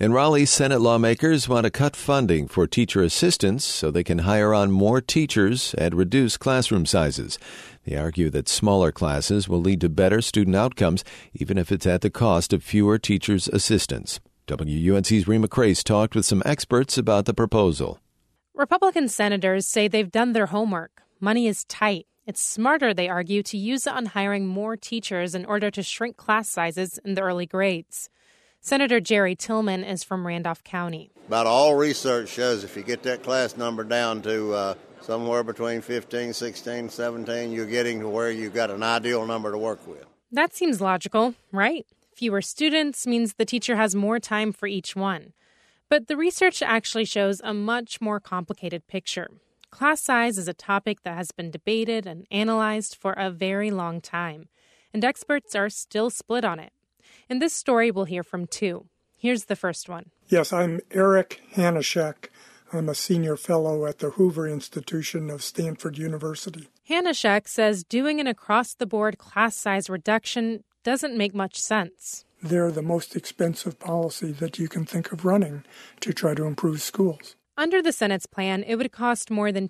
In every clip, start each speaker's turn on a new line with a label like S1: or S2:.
S1: In Raleigh, Senate lawmakers want to cut funding for teacher assistants so they can hire on more teachers and reduce classroom sizes. They argue that smaller classes will lead to better student outcomes, even if it's at the cost of fewer teachers' assistants. WUNC's Rima Crace talked with some experts about the proposal.
S2: Republican senators say they've done their homework. Money is tight. It's smarter, they argue, to use it on hiring more teachers in order to shrink class sizes in the early grades. Senator Jerry Tillman is from Randolph County.
S3: About all research shows if you get that class number down to somewhere between 15, 16, 17, you're getting to where you've got an ideal number to work with.
S2: That seems logical, right? Fewer students means the teacher has more time for each one. But the research actually shows a much more complicated picture. Class size is a topic that has been debated and analyzed for a very long time, and experts are still split on it. In this story, we'll hear from two. Here's the first one.
S4: Yes, I'm Eric Hanashek. I'm a senior fellow at the Hoover Institution of Stanford University.
S2: Hanashek says doing an across-the-board class size reduction doesn't make much sense.
S4: They're the most expensive policy that you can think of running to try to improve schools.
S2: Under the Senate's plan, it would cost more than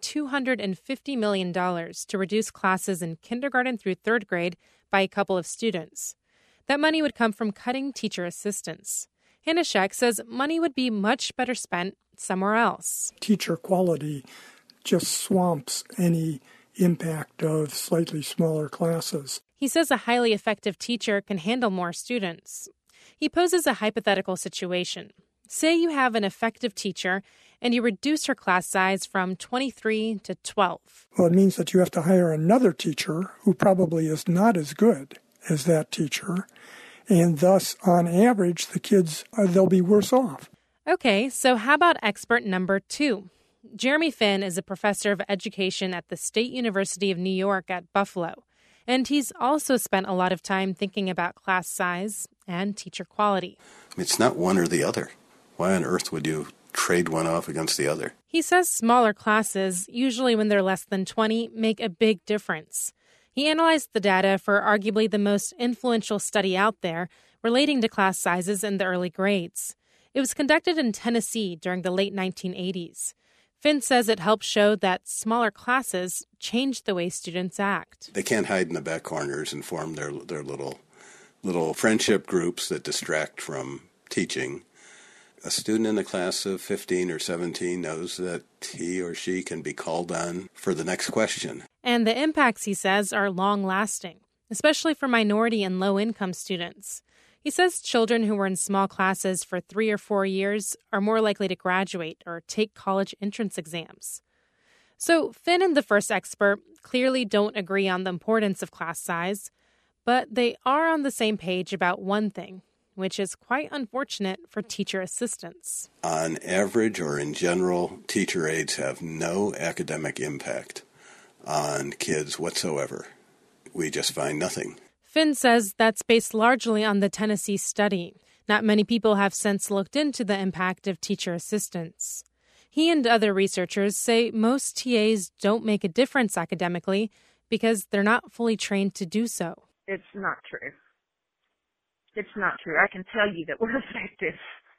S2: $250 million to reduce classes in kindergarten through third grade by a couple of students. That money would come from cutting teacher assistants. Hanashek says money would be much better spent somewhere else.
S4: Teacher quality just swamps any impact of slightly smaller classes.
S2: He says a highly effective teacher can handle more students. He poses a hypothetical situation. Say you have an effective teacher and you reduce her class size from 23 to 12.
S4: Well, it means that you have to hire another teacher who probably is not as good as that teacher, and thus, on average, the kids, they'll be worse off.
S2: Okay, so how about expert number two? Jeremy Finn is a professor of education at the State University of New York at Buffalo, and he's also spent a lot of time thinking about class size and teacher quality.
S5: It's not one or the other. Why on earth would you trade one off against the other?
S2: He says smaller classes, usually when they're less than 20, make a big difference. He analyzed the data for arguably the most influential study out there relating to class sizes in the early grades. It was conducted in Tennessee during the late 1980s. Finn says it helped show that smaller classes change the way students act.
S5: They can't hide in the back corners and form their little friendship groups that distract from teaching. A student in a class of 15 or 17 knows that he or she can be called on for the next question.
S2: And the impacts, he says, are long-lasting, especially for minority and low-income students. He says children who were in small classes for 3 or 4 years are more likely to graduate or take college entrance exams. So Finn and the first expert clearly don't agree on the importance of class size, but they are on the same page about one thing, which is quite unfortunate for teacher assistants.
S5: On average or in general, teacher aides have no academic impact on kids whatsoever. We just find nothing.
S2: Finn says that's based largely on the Tennessee study. Not many people have since looked into the impact of teacher assistants. He and other researchers say most TAs don't make a difference academically because they're not fully trained to do so.
S6: It's not true. It's not true. I can tell you that we're effective.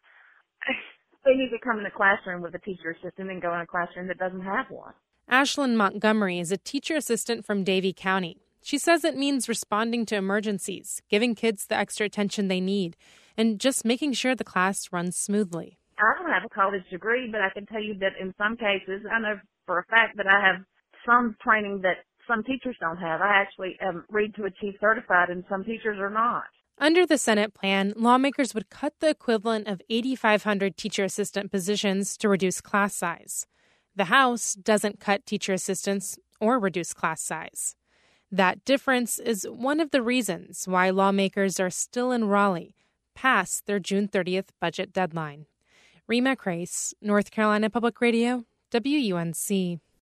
S6: They need to come in the classroom with a teacher assistant and go in a classroom that doesn't have one.
S2: Ashlyn Montgomery is a teacher assistant from Davie County. She says it means responding to emergencies, giving kids the extra attention they need, and just making sure the class runs smoothly.
S6: I don't have a college degree, but I can tell you that in some cases, I know for a fact that I have some training that some teachers don't have. I actually am read to achieve certified, and some teachers are not.
S2: Under the Senate plan, lawmakers would cut the equivalent of 8,500 teacher assistant positions to reduce class size. The House doesn't cut teacher assistants or reduce class size. That difference is one of the reasons why lawmakers are still in Raleigh, past their June 30th budget deadline. Rima Crace, North Carolina Public Radio, WUNC.